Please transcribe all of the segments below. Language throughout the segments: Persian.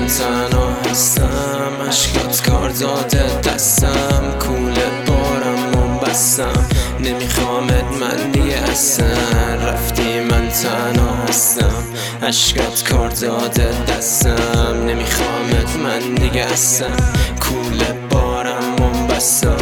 تنها هستم، عشقات کار داده دستم، کوله بارم و بستم، نمیخوامت من دیگه اصلا، رفتی من تنها هستم، عشقات کار داده دستم، نمیخوامت من دیگه اصلا، کوله بارم و بستم.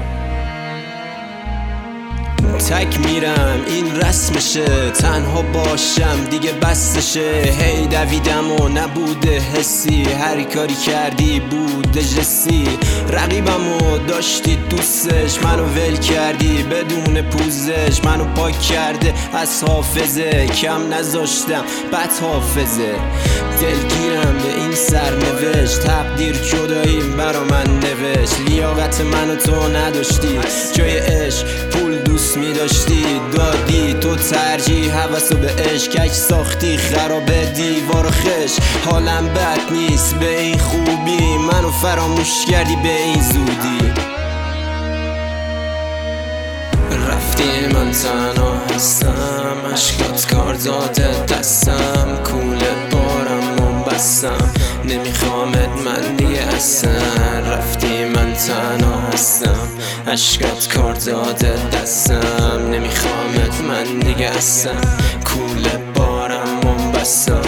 تک میرم این رسمشه، تنها باشم دیگه بسشه، هی دویدم و نبوده حسی، هر کاری کردی بوده جسی، رقیبم و داشتی دوستش، منو ول کردی بدون پوزش، منو پاک کرده از حافظه، کم نذاشتم بد حافظه، دلگیرم به این سرنوشت، تقدیر جداییم برا من نوشت، لیاقت منو تو نداشتی، جای عشق پول دوست میداشتی، دادی تو ترجیح حوثو به عشق، کج ساختی خرابه دیوار خش، حالم بد نیست به این خوبی، منو فراموش کردی به این زودی، رفتی من تنها هستم، عشقات کار داده دستم، کوله بارم و بستم، نمیخوامت من دیگه اصلا، رفتی من تنها هستم، عشقات کار داده دستم، نمیخوامت من دیگه اصلا، کوله بارم و بستم.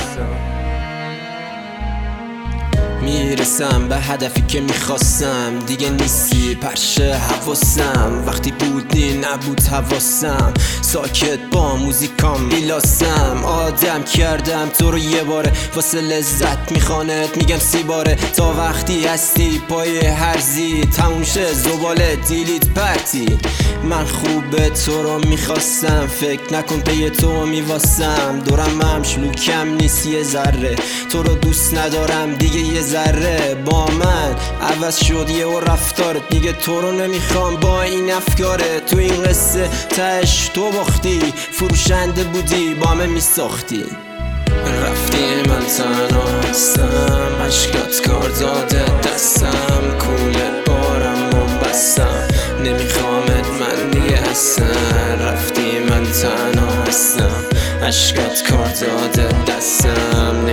میرسم به هدفی که میخواستم، دیگه نیستی پرشه حواسم، وقتی بودی نبود حواسم، ساکت با موزیکام میلاسم، آدم کردم تو رو یه باره، واسه لذت میخوانت میگم 30 باره، تا وقتی هستی پای هرزی، تموم شه زباله دیلیت پرتی، من خوبه تو رو میخواستم، فکر نکن پی تو میواسم، دورم ممشلوکم نیست یه ذره، تو رو دوست ندارم دیگه یه ذره، با من عوض شد یه و رفتارت، دیگه تو رو نمیخوام با این افکارت، تو این قصه تش تو باختی، فروشنده بودی با من میساختی، رفتی من تنها هستم، عشقات کار داده دستم، کوله بارم و بستم، نمیخوامت من دیگه اصلا، رفتی من تنها هستم، عشقات کار داده دستم،